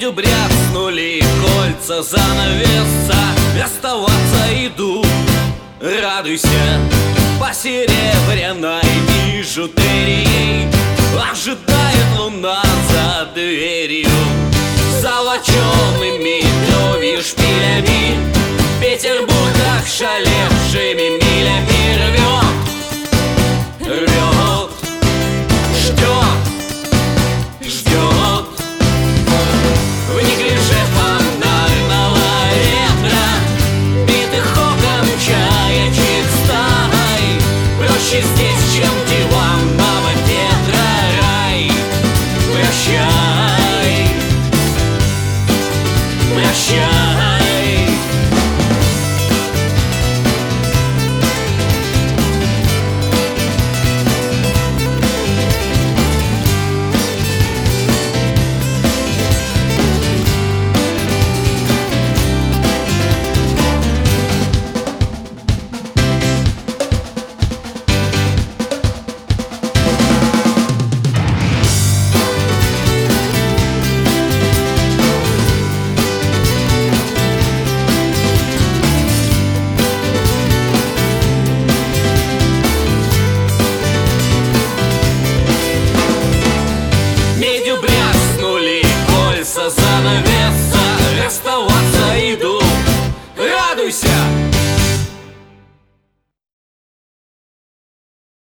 Медью бряцнули кольца занавеса, расставаться иду. Радуйся, по серебряной бижутерии ожидает луна за дверью. Золочеными кровью шпилями Петербург ошалевшими милями рвет, рвет, ждет, ждет. В неглиже фонарного ветра битых окон чаячек стай. Проще здесь, чем диванного ветра рай. Прощай, прощай. Занавеса, расставаться иду. Радуйся,